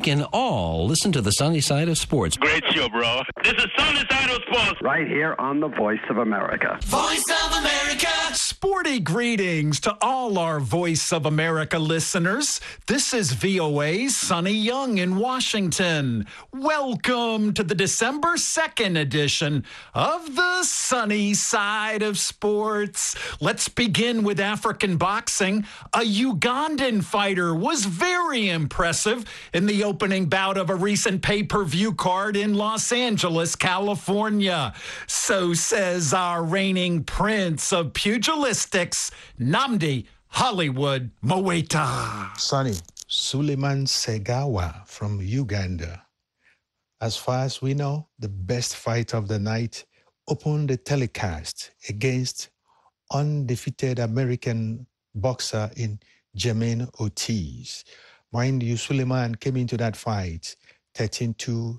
can all listen to the sunny side of sports. Great show, bro. This is Sunny Side of Sports. Right here on the Voice of America. Voice of America. Sporty greetings to all our Voice of America listeners. This is VOA's Sonny Young in Washington. Welcome to the December 2nd edition of the Sunny Side of Sports. Let's begin with African boxing. A Ugandan fighter was very impressive in the opening bout of a recent pay-per-view card in Los Angeles, California. So says our reigning prince of pugilistics, Nnamdi Hollywood Mowaita. Sonny, Suleiman Segawa from Uganda. As far as we know, the best fight of the night opened the telecast against undefeated American boxer in Jermaine Ortiz. Mind you, Suleiman came into that fight 13-2-1.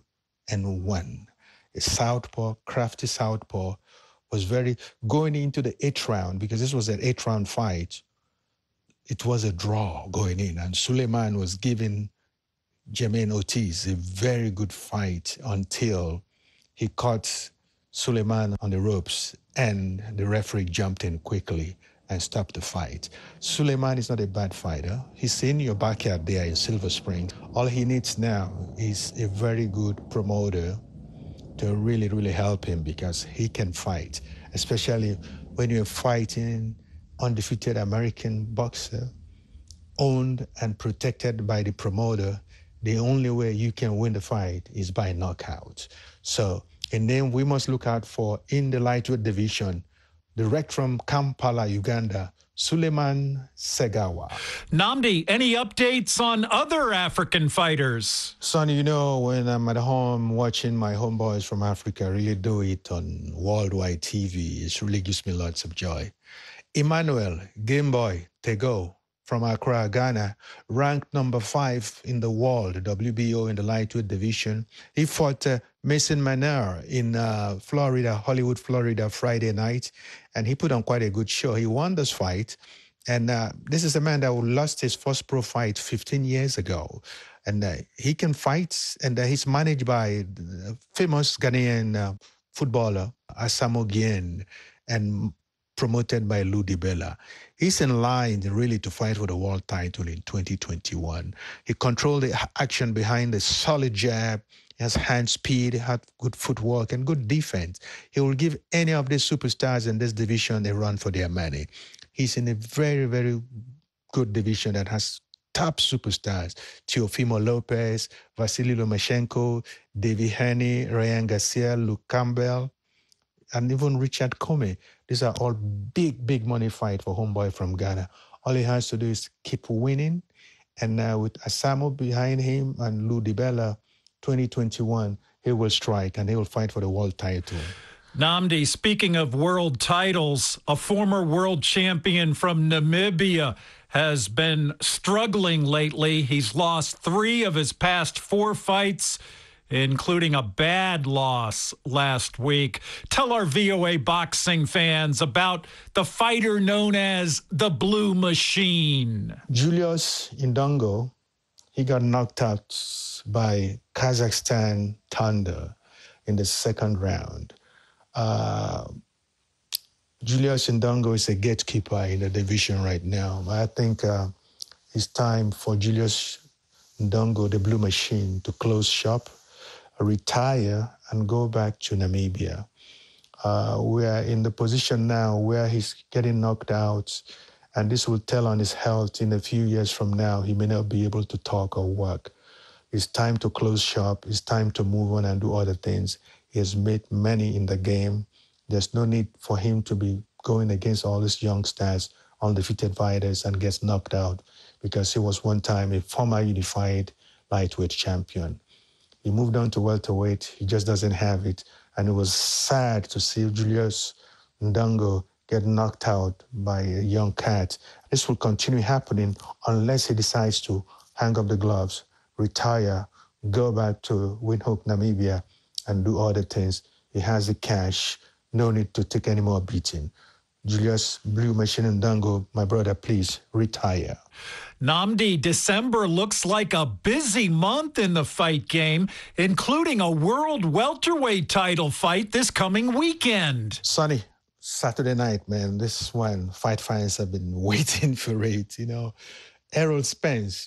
A southpaw, crafty southpaw, was very going into the 8th round, because this was an 8-round fight. It was a draw going in, and Suleiman was giving Jermaine Ortiz a very good fight until he caught Suleiman on the ropes, and the referee jumped in quickly and stopped the fight. Suleiman is not a bad fighter. He's in your backyard there in Silver Spring. All he needs now is a very good promoter to really, really help him, because he can fight, especially when you're fighting undefeated American boxer, owned and protected by the promoter. The only way you can win the fight is by knockout. So a name we must look out for in the lightweight division, direct from Kampala, Uganda, Suleiman Segawa. Nnamdi, any updates on other African fighters? Sonny, you know, when I'm at home watching my homeboys from Africa really do it on worldwide TV, it really gives me lots of joy. Emmanuel Gameboy Tego from Accra, Ghana, ranked number 5 in the world, WBO, in the lightweight division. He fought Mason Manor in Florida, Hollywood, Florida, Friday night, and he put on quite a good show. He won this fight, and this is a man that lost his first pro fight 15 years ago, and he can fight, and he's managed by the famous Ghanaian footballer Asamoah Gyan, and promoted by Lou DiBella. He's in line really to fight for the world title in 2021. He controlled the action behind a solid jab. He has hand speed, had good footwork, and good defense. He will give any of these superstars in this division a run for their money. He's in a very, very good division that has top superstars: Teofimo Lopez, Vasily Lomachenko, Davey Haney, Ryan Garcia, Luke Campbell, and even Richard Comey. These are all big, big money fight for homeboy from Ghana. All he has to do is keep winning. And with Asamoah behind him and Lou DiBella, 2021, he will strike and he will fight for the world title. Nnamdi, speaking of world titles, a former world champion from Namibia has been struggling lately. He's lost 3 of his past 4 fights, including a bad loss last week. Tell our VOA boxing fans about the fighter known as the Blue Machine. Julius Indongo, he got knocked out by Kazakhstan Thunder in the 2nd round. Julius Indongo is a gatekeeper in the division right now. I think it's time for Julius Indongo, the Blue Machine, to close shop, retire, and go back to Namibia. We are in the position now where he's getting knocked out, and this will tell on his health. In a few years from now, he may not be able to talk or work. It's time to close shop. It's time to move on and do other things. He has made many in the game. There's no need for him to be going against all these youngsters, undefeated fighters, and gets knocked out, because he was one time a former unified lightweight champion. He moved on to welterweight. He just doesn't have it. And it was sad to see Julius Indongo get knocked out by a young cat. This will continue happening unless he decides to hang up the gloves, retire, go back to Windhoek, Namibia, and do other things. He has the cash. No need to take any more beating. Julius Blue Machine Ndango, my brother, please retire. Nnamdi, December looks like a busy month in the fight game, including a world welterweight title fight this coming weekend. Sonny, Saturday night, man, this one, fight fans have been waiting for it, Errol Spence,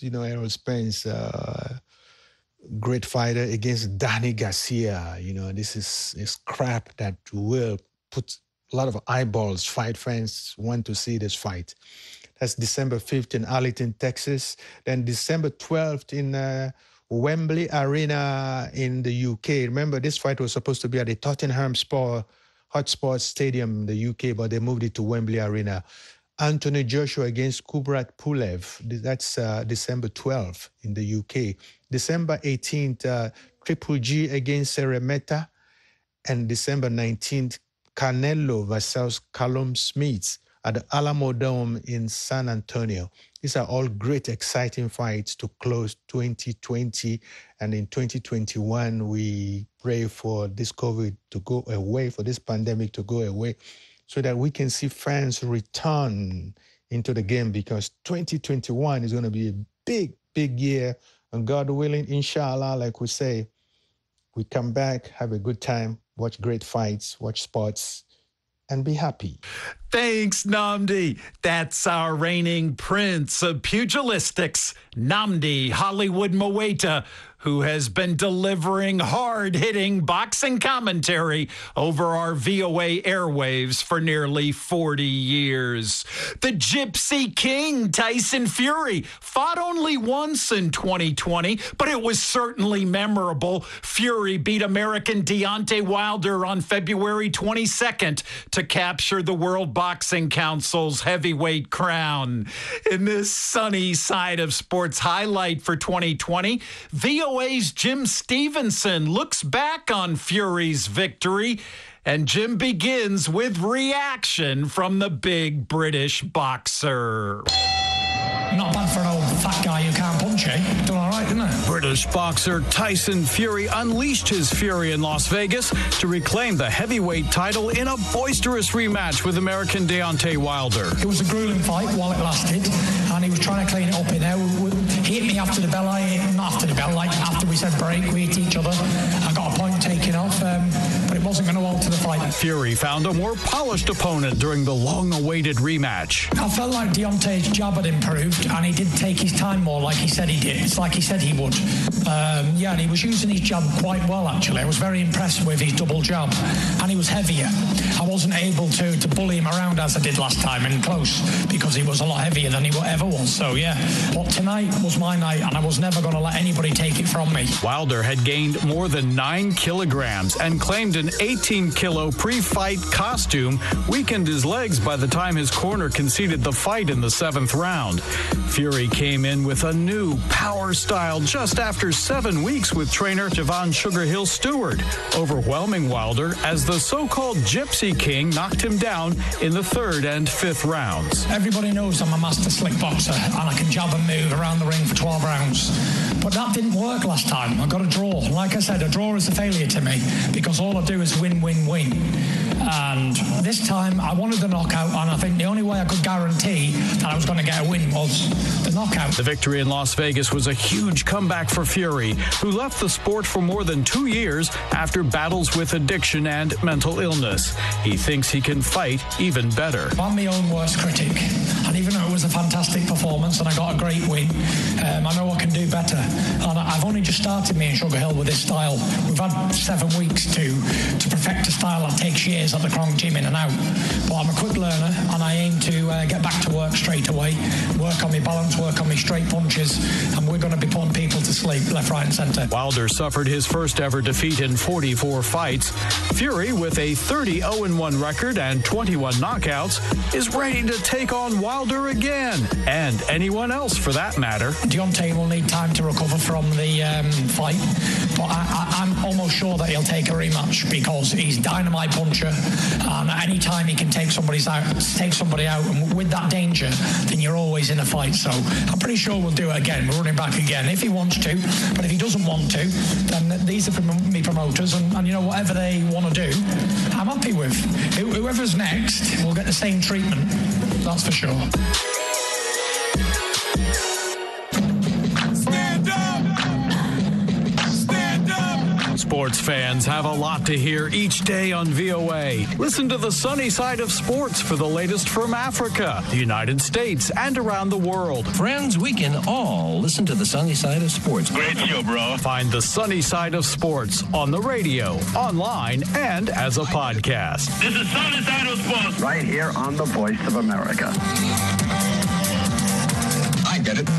great fighter against Danny Garcia. This is crap that will put a lot of eyeballs. Fight fans want to see this fight. That's December 5th in Arlington, Texas. Then December 12th in Wembley Arena in the UK. Remember, this fight was supposed to be at the Tottenham Hotspur Stadium in the UK, but they moved it to Wembley Arena. Anthony Joshua against Kubrat Pulev. That's December 12th in the UK. December 18th, Triple G against Seremeta. And December 19th, Canelo versus Callum Smith at the Alamo Dome in San Antonio. These are all great, exciting fights to close 2020. And in 2021, we pray for this COVID to go away, for this pandemic to go away, so that we can see fans return into the game, because 2021 is going to be a big, big year. And God willing, inshallah, like we say, we come back, have a good time, watch great fights, watch sports, and be happy. Thanks, Nnamdi. That's our reigning prince of pugilistics, Nnamdi Hollywood Moeta, who has been delivering hard-hitting boxing commentary over our VOA airwaves for nearly 40 years. The Gypsy King, Tyson Fury, fought only once in 2020, but it was certainly memorable. Fury beat American Deontay Wilder on February 22nd to capture the World Boxing Council's heavyweight crown. In this sunny side of sports highlight for 2020, VOA's Jim Stevenson looks back on Fury's victory, and Jim begins with reaction from the big British boxer. Not bad for an old fat guy who can't punch, eh? Done all right, didn't it? British boxer Tyson Fury unleashed his fury in Las Vegas to reclaim the heavyweight title in a boisterous rematch with American Deontay Wilder. It was a grueling fight while it lasted, and he was trying to clean it up in there. He hit me after the bell, not after the bell, like after we said break, we hit each other. I got a point taken off, but it wasn't going to alter the fight. Fury found a more polished opponent during the long-awaited rematch. I felt like Deontay's jab had improved, and he did take his time more, like he said he did. It's like he said he would. And he was using his jab quite well, actually. I was very impressed with his double jab, and he was heavier. I wasn't able to bully him around as I did last time in close, because he was a lot heavier than he ever was. So, yeah. But tonight was my night, and I was never going to let anybody take it from me. Wilder had gained more than 9 kilograms and claimed an 18-kilo pre-fight costume weakened his legs by the time his corner conceded the fight in the 7th round. Fury came in with a new power style just after 7 weeks with trainer Javon Sugar Hill Stewart, overwhelming Wilder as the so-called Gypsy King knocked him down in the 3rd and 5th rounds. Everybody knows I'm a master slick boxer, and I can jab and move around the ring for 12 rounds. But that didn't work last time. I got a draw. Like I said, a draw is a failure to me, because all I do is win, win, win. And this time I wanted the knockout, and I think the only way I could guarantee that I was going to get a win was the knockout. The victory in Las Vegas was a huge comeback for Fury, who left the sport for more than 2 years after battles with addiction and mental illness. He thinks he can fight even better. I'm my own worst critic, and even though it was a fantastic performance and I got a great win, I know I can do better. And I've only just started me in Sugar Hill with this style. We've had 7 weeks to perfect a style that takes years at the Kronk Gym in and out. But I'm a quick learner, and I aim to get back to work straight away, work on my balance, work on my straight punches, and we're going to be putting people to sleep left, right, and centre. Wilder suffered his first ever defeat in 44 fights. Fury, with a 30-0-1 record and 21 knockouts, is ready to take on Wilder again, and anyone else for that matter. Deontay will need time to recover from the fight, but I'm almost sure that he'll take a rematch, because he's dynamite puncher, and any time he can take somebody out, and with that danger, then you're always in a fight. So I'm pretty sure we'll do it again. We're running back again if he wants to, but if he doesn't want to, then these are me promoters, and whatever they want to do, I'm happy with. with. Whoever's next will get the same treatment, that's for sure. Sports fans have a lot to hear each day on VOA. Listen to the sunny side of sports for the latest from Africa, the United States, and around the world. Friends, we can all listen to the sunny side of sports. Great show, bro. Find the sunny side of sports on the radio, online, and as a podcast. This is Sunny Side of Sports. Right here on the Voice of America. I get it.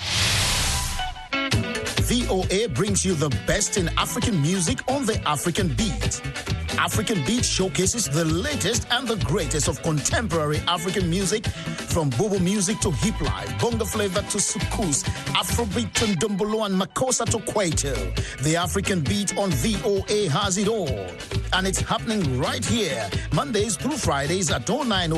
VOA brings you the best in African music on the African Beat. African Beat showcases the latest and the greatest of contemporary African music, from bobo music to hip life, bongo flavor to soukous, Afrobeat to ndombolo and makossa to kwaito. The African Beat on VOA has it all. And it's happening right here, Mondays through Fridays at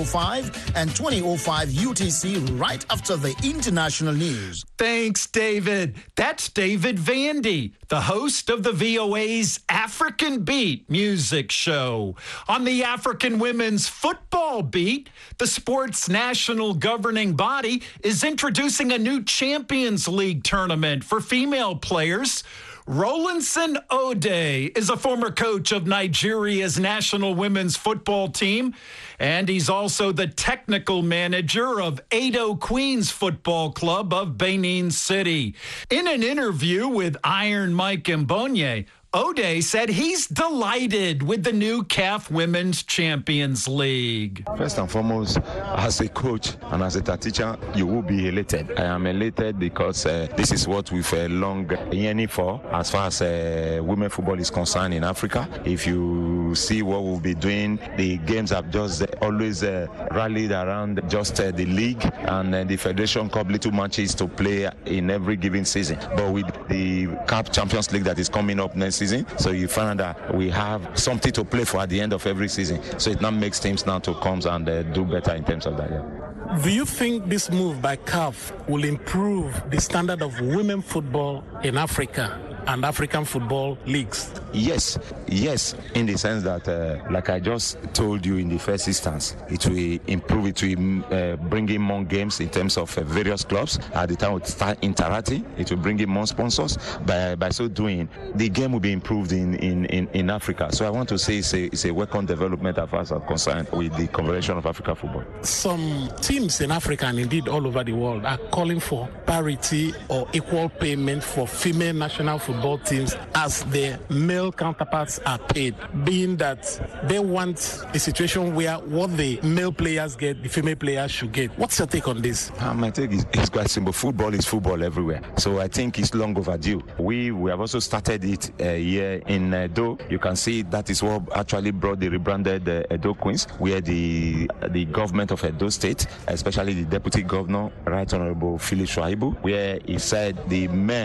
09:05 and 20:05 UTC, right after the international news. Thanks, David. That's David Vandy, the host of the VOA's African Beat music show. On the African Women's Football Beat, the sport's national governing body is introducing a new Champions League tournament for female players. Rolandson Ode is a former coach of Nigeria's national women's football team, and he's also the technical manager of Edo Queens Football Club of Benin City. In an interview with Iron Mike Mbonye, Ode said he's delighted with the new CAF Women's Champions League. First and foremost, as a coach and as a teacher, you will be elated. I am elated because this is what we've long yearning for as far as women football is concerned in Africa. If you see what we'll be doing, the games have just always rallied around just the league and the Federation Cup little matches to play in every given season. But with the CAF Champions League that is coming up next season, so you find that we have something to play for at the end of every season. So it now makes teams now to come and do better in terms of that. Yeah. Do you think this move by CAF will improve the standard of women football in Africa and African football leagues? Yes, in the sense that, like I just told you in the first instance, it will improve, it will bring in more games in terms of various clubs. At the time we start interacting, it will bring in more sponsors. By so doing, the game will be improved in Africa. So I want to say it's a welcome development as far as I'm concerned with the Confederation of African Football. Some teams in Africa and indeed all over the world are calling for parity or equal payment for female national football teams as their male counterparts are paid, being that they want a situation where what the male players get, the female players should get. What's your take on this? My take is quite simple. Football is football everywhere. So I think it's long overdue. We have also started it here in Edo. You can see that is what actually brought the rebranded Edo Queens, where the government of Edo State, especially the Deputy Governor, Right Honorable Philip Shuaibu, where he said the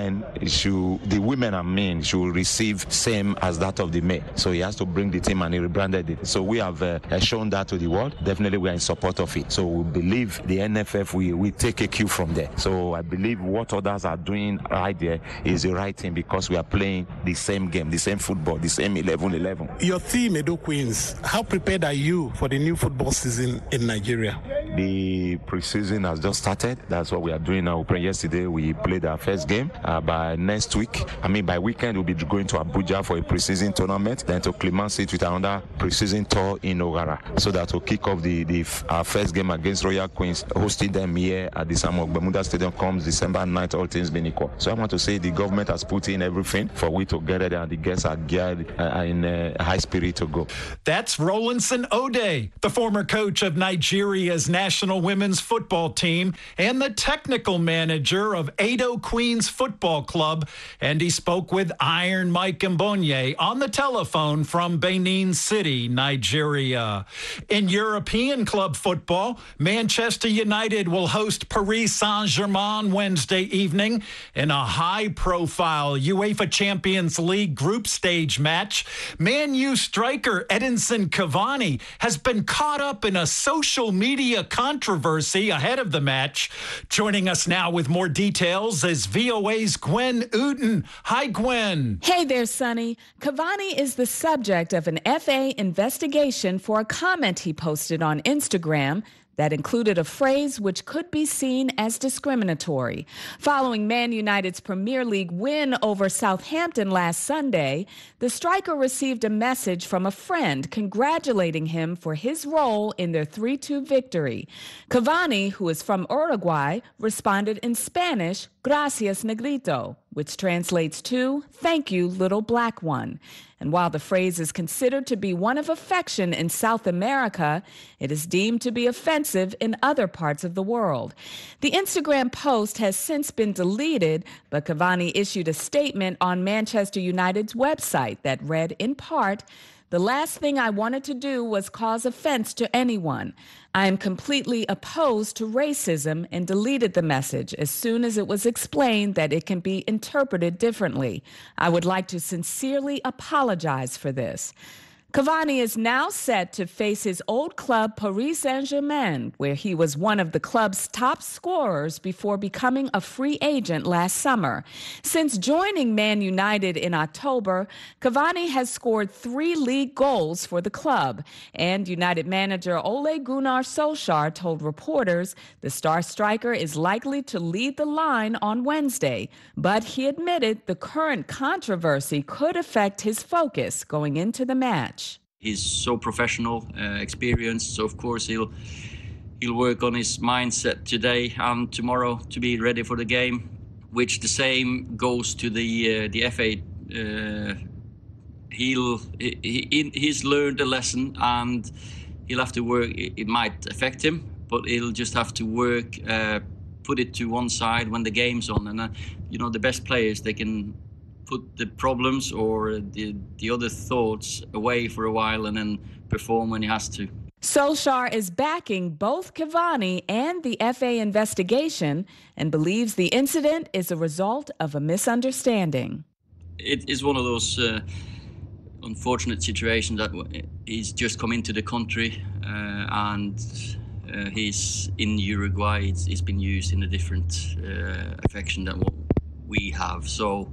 women and men should receive same as that of the men. So he has to bring the team and he rebranded it. So we have shown that to the world. Definitely we are in support of it. So we believe the NFF we take a cue from there. So I believe what others are doing right there is the right thing because we are playing the same game, the same football, the same 11-11. Your team, Edo Queens, how prepared are you for the new football season in Nigeria? The preseason has just started. That's what we are doing now. Yesterday we played our first game. By next week, by weekend, we'll be going to Abuja for a preseason tournament, then to Clement City with another preseason tour in Ogara. So that will kick off our first game against Royal Queens, hosting them here at the Samuel Bermuda Stadium comes December 9th, all things being equal. So I want to say the government has put in everything for we to get it, and the guests are geared in high spirit to go. That's Rolandson Ode, the former coach of Nigeria's national women's football team and the technical manager of Edo Queens Football Club, and he spoke with Iron Mike Mbonye on the telephone from Benin City, Nigeria. In European club football, Manchester United will host Paris Saint-Germain Wednesday evening in a high-profile UEFA Champions League group stage match. Man U striker Edinson Cavani has been caught up in a social media controversy ahead of the match. Joining us now with more details is VOA's Gwen Ooten. Hi, Gwen. Hey there, Sonny. Cavani is the subject of an FA investigation for a comment he posted on Instagram that included a phrase which could be seen as discriminatory. Following Man United's Premier League win over Southampton last Sunday, the striker received a message from a friend congratulating him for his role in their 3-2 victory. Cavani, who is from Uruguay, responded in Spanish, "Gracias, Negrito," which translates to, "Thank you, little black one." And while the phrase is considered to be one of affection in South America, it is deemed to be offensive in other parts of the world. The Instagram post has since been deleted, but Cavani issued a statement on Manchester United's website that read in part, "The last thing I wanted to do was cause offense to anyone. I am completely opposed to racism," and deleted the message as soon as it was explained that it can be interpreted differently. "I would like to sincerely apologize for this." Cavani is now set to face his old club Paris Saint-Germain, where he was one of the club's top scorers before becoming a free agent last summer. Since joining Man United in October, Cavani has scored 3 league goals for the club, and United manager Ole Gunnar Solskjaer told reporters the star striker is likely to lead the line on Wednesday, but he admitted the current controversy could affect his focus going into the match. He's so professional, experienced, so of course he'll work on his mindset today and tomorrow to be ready for the game, which the same goes to the FA. He's learned a lesson and he'll have to work. It might affect him, but he'll just have to work, put it to one side when the game's on. And the best players, they can put the problems or the other thoughts away for a while and then perform when he has to. Solskjaer is backing both Cavani and the FA investigation and believes the incident is a result of a misunderstanding. It is one of those unfortunate situations that he's just come into the country and he's in Uruguay. He's been used in a different affection than what we have. So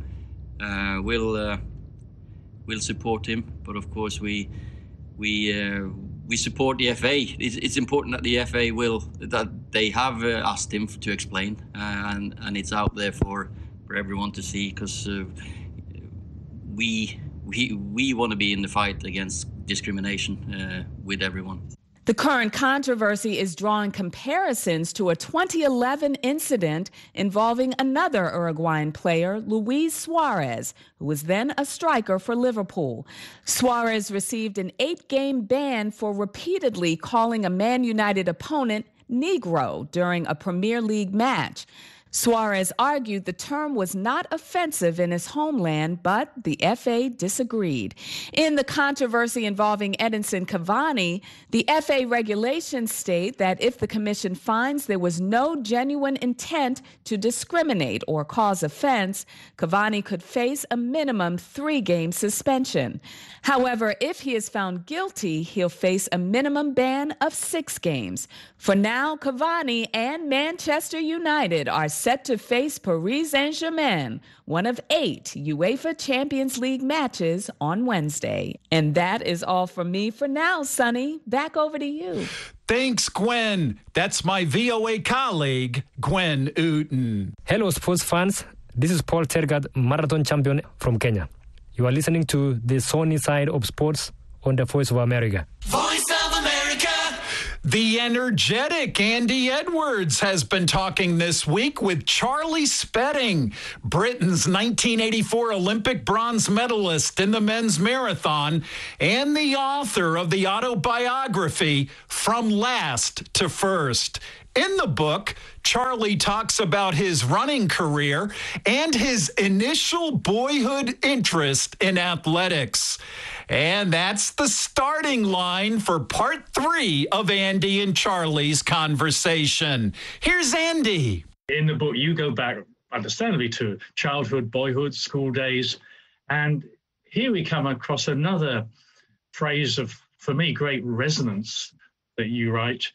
we'll support him, but of course we support the FA. It's important that the FA that they have asked him to explain, and it's out there for everyone to see, because we want to be in the fight against discrimination with everyone. The current controversy is drawing comparisons to a 2011 incident involving another Uruguayan player, Luis Suarez, who was then a striker for Liverpool. Suarez received an 8-game ban for repeatedly calling a Man United opponent Negro during a Premier League match. Suarez argued the term was not offensive in his homeland, but the FA disagreed. In the controversy involving Edinson Cavani, the FA regulations state that if the commission finds there was no genuine intent to discriminate or cause offense, Cavani could face a minimum 3-game suspension. However, if he is found guilty, he'll face a minimum ban of 6 games. For now, Cavani and Manchester United are set to face Paris Saint-Germain, one of 8 UEFA Champions League matches on Wednesday. And that is all from me for now, Sonny. Back over to you. Thanks, Gwen. That's my VOA colleague, Gwen Ooten. Hello, sports fans. This is Paul Tergat, marathon champion from Kenya. You are listening to the Sunny Side of Sports on the Voice of America. Voice of America! The energetic Andy Edwards has been talking this week with Charlie Spedding, Britain's 1984 Olympic bronze medalist in the men's marathon and the author of the autobiography From Last to First. In the book, Charlie talks about his running career and his initial boyhood interest in athletics. And that's the starting line for part 3 of Andy and Charlie's conversation. Here's Andy. In the book, you go back, understandably, to childhood, boyhood, school days. And here we come across another phrase of, for me, great resonance that you write.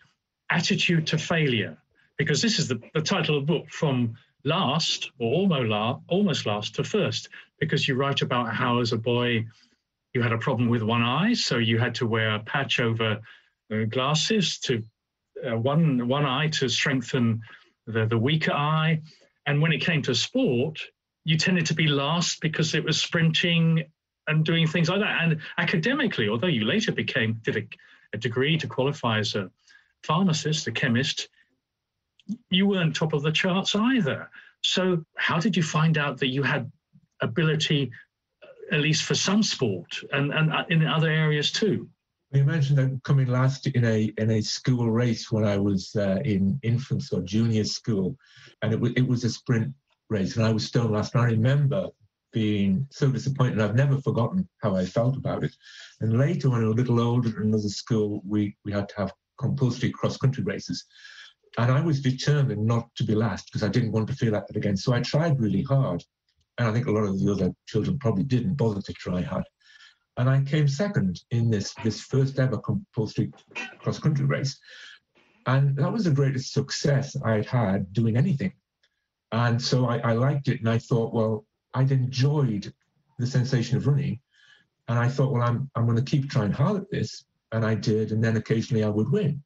attitude to failure? Because this is the title of the book, From Last, or almost last to first, because you write about how as a boy you had a problem with one eye, so you had to wear a patch over glasses to one eye to strengthen the weaker eye. And when it came to sport, you tended to be last because it was sprinting and doing things like that. And academically, although you later did a degree to qualify as a pharmacist, a chemist, you weren't top of the charts either. So how did you find out that you had ability, at least for some sport, and in other areas too? You mentioned that coming last in a school race when I was in infants or junior school, and it was a sprint race, and I was stone last. And I remember being so disappointed. I've never forgotten how I felt about it. And later, when I was a little older in another school, we had to have compulsory cross-country races. And I was determined not to be last because I didn't want to feel like that again. So I tried really hard. And I think a lot of the other children probably didn't bother to try hard. And I came second in this first ever compulsory cross-country race. And that was the greatest success I'd had doing anything. And so I liked it. And I thought, well, I'd enjoyed the sensation of running. And I thought, well, I'm going to keep trying hard at this. And I did. And then occasionally I would win.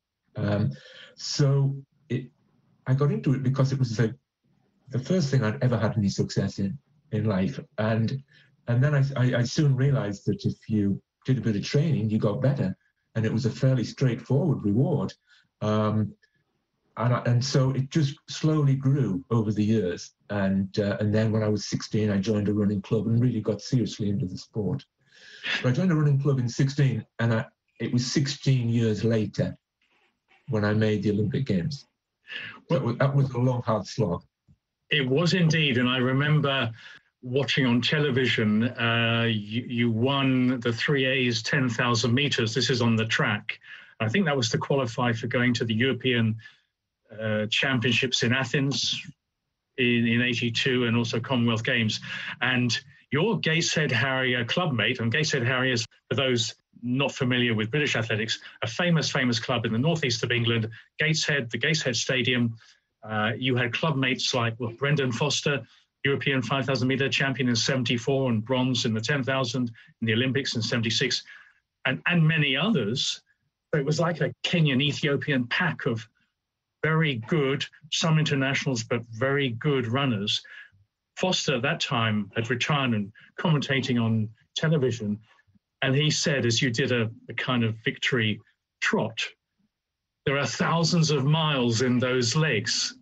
I got into it because it was the first thing I'd ever had any success in life. And then I soon realized that if you did a bit of training, you got better. And it was a fairly straightforward reward. And so it just slowly grew over the years. And then when I was 16, I joined a running club and really got seriously into the sport. So I joined a running club in 16, and it was 16 years later when I made the Olympic Games. That was a long, hard slog. It was indeed. And I remember watching on television, you won the 3A's 10,000 meters. This is on the track. I think that was to qualify for going to the European Championships in Athens in 82 and also Commonwealth Games. And your Gateshead Harrier clubmate, and Gateshead Harriers, for those not familiar with British athletics, a famous club in the northeast of England, Gateshead, the Gateshead Stadium. You had clubmates like Brendan Foster, European 5,000 meter champion in 74 and bronze in the 10,000 in the Olympics in 76, and many others. So it was like a Kenyan-Ethiopian pack of very good, some internationals, but very good runners. Foster at that time had retired and commentating on television. And he said, as you did a kind of victory trot, there are thousands of miles in those legs.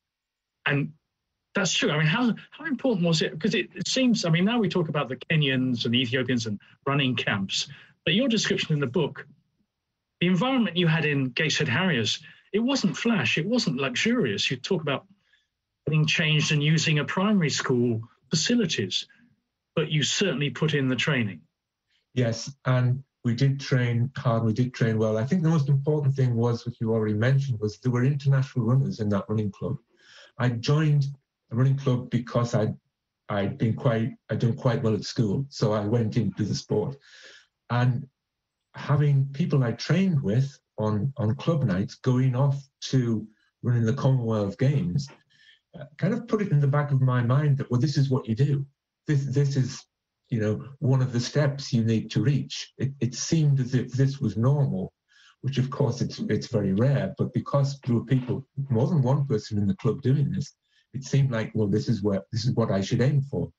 And that's true. I mean, how important was it? Because it seems, I mean, now we talk about the Kenyans and the Ethiopians and running camps, but your description in the book, the environment you had in Gateshead Harriers, it wasn't flash, it wasn't luxurious. You talk about getting changed and using a primary school facilities, but you certainly put in the training. Yes, and we did train hard, we did train well. I think the most important thing was, what you already mentioned, was there were international runners in that running club. I joined a running club because I'd done quite well at school, so I went into the sport. And having people I trained with on club nights going off to running the Commonwealth Games kind of put it in the back of my mind that, well, this is what you do. This is, one of the steps you need to reach. It seemed as if this was normal, which of course it's very rare, but because there were people, more than one person in the club doing this, it seemed like, well, this is what I should aim for.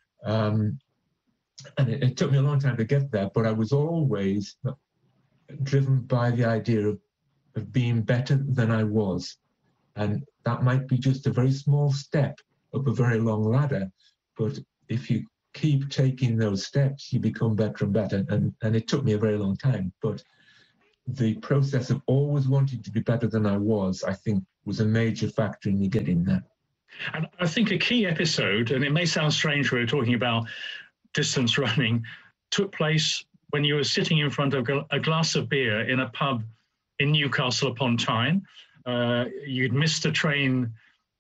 And it took me a long time to get there, but I was always driven by the idea of being better than I was. And that might be just a very small step up a very long ladder, but if you keep taking those steps, you become better and better. And it took me a very long time, but the process of always wanting to be better than I was, I think, was a major factor in me getting there. And I think a key episode, and it may sound strange when we're talking about distance running, took place when you were sitting in front of a glass of beer in a pub in Newcastle upon Tyne. You'd missed a train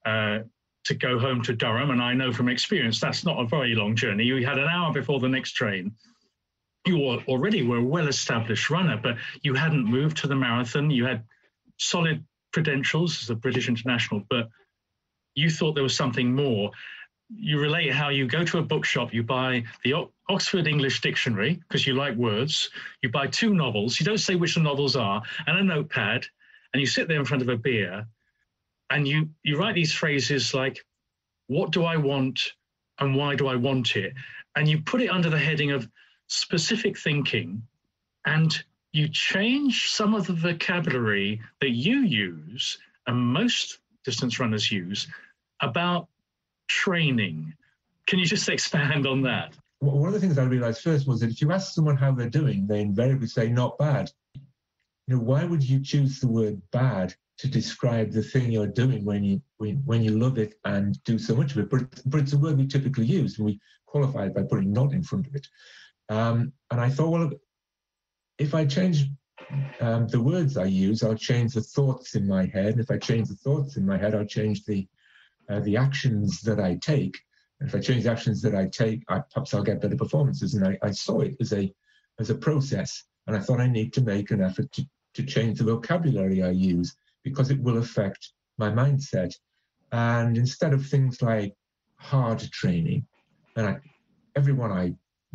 to go home to Durham, and I know from experience that's not a very long journey. You had an hour before the next train. You already were a well-established runner, but you hadn't moved to the marathon. You had solid credentials as a British international, but you thought there was something more. You relate how you go to a bookshop, you buy the Oxford English Dictionary because you like words, you buy 2 novels, you don't say which the novels are, and a notepad, and you sit there in front of a beer, and you write these phrases like, what do I want and why do I want it? And you put it under the heading of specific thinking, and you change some of the vocabulary that you use and most distance runners use about training. Can you just expand on that? Well, one of the things I realized first was that if you ask someone how they're doing, they invariably say not bad. You know, why would you choose the word bad to describe the thing you're doing when you love it and do so much of it? But it's a word we typically use, and we qualify it by putting not in front of it. And I thought, well, if I change the words I use, I'll change the thoughts in my head. And if I change the thoughts in my head, I'll change the actions that I take. And if I change the actions that I take, perhaps I'll get better performances. And I saw it as a process. And I thought I need to make an effort to change the vocabulary I use, because it will affect my mindset. And instead of things like hard training, and everyone I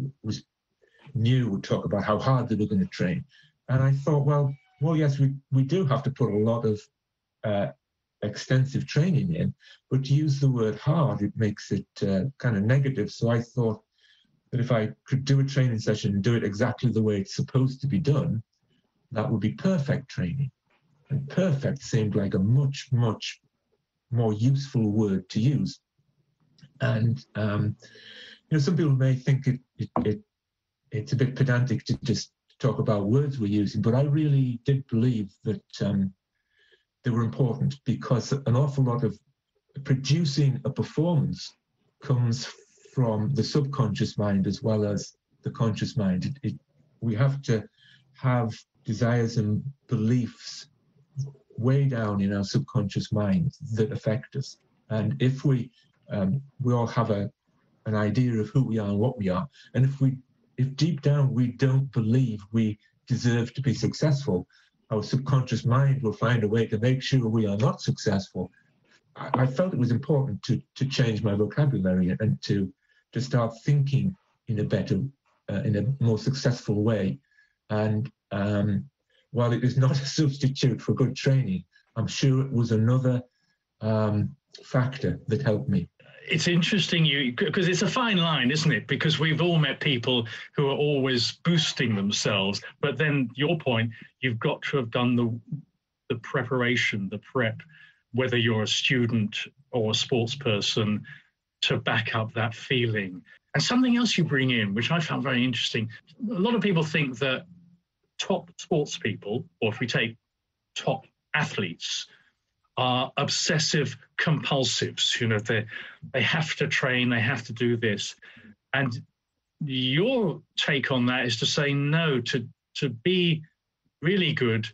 knew would talk about how hard they were going to train. And I thought, well, yes, we do have to put a lot of extensive training in, but to use the word hard, it makes it kind of negative. So I thought that if I could do a training session and do it exactly the way it's supposed to be done, that would be perfect training. And perfect seemed like a much, much more useful word to use. And, some people may think it's a bit pedantic to just talk about words we're using, but I really did believe that they were important, because an awful lot of producing a performance comes from the subconscious mind as well as the conscious mind. We have to have desires and beliefs way down in our subconscious mind that affect us. And if we all have an idea of who we are and what we are, and if deep down we don't believe we deserve to be successful, our subconscious mind will find a way to make sure we are not successful. I felt it was important to change my vocabulary and to start thinking in a better, in a more successful way. And while it is not a substitute for good training, I'm sure it was another factor that helped me. It's interesting because it's a fine line, isn't it? Because we've all met people who are always boosting themselves. But then your point, you've got to have done the preparation, the prep, whether you're a student or a sports person, to back up that feeling. And something else you bring in, which I found very interesting. A lot of people think that top sports people, or if we take top athletes, are obsessive compulsives. They have to train, they have to do this. And your take on that is to say no, to be really good.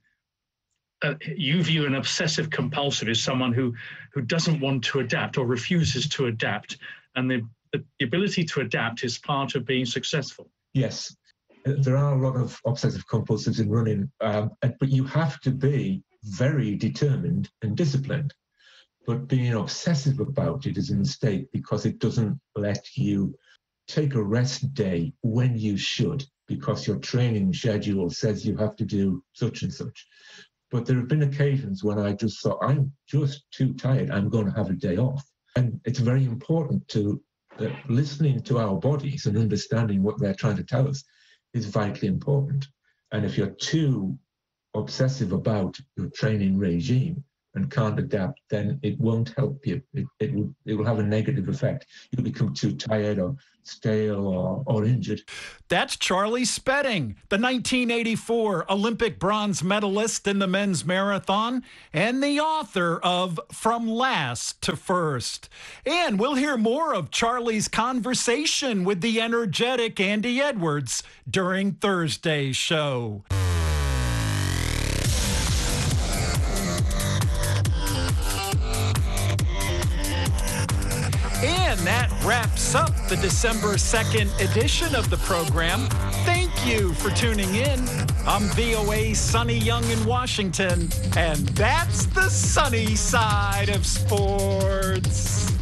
You view an obsessive compulsive as someone who doesn't want to adapt or refuses to adapt. And the ability to adapt is part of being successful. Yes, there are a lot of obsessive compulsives in running, but you have to be very determined and disciplined. But being obsessive about it is a mistake, because it doesn't let you take a rest day when you should, because your training schedule says you have to do such and such. But there have been occasions when I just thought, I'm just too tired, I'm going to have a day off. And it's very important to listening to our bodies and understanding what they're trying to tell us is vitally important. And if you're too obsessive about your training regime and can't adapt, then it won't help you. It will have a negative effect. You'll become too tired or stale or injured. That's Charlie Spedding, the 1984 Olympic bronze medalist in the men's marathon and the author of From Last to First. And we'll hear more of Charlie's conversation with the energetic Andy Edwards during Thursday's show. And that wraps up the December 2nd edition of the program. Thank you for tuning in. I'm VOA Sonny Young in Washington, and that's the sunny side of sports.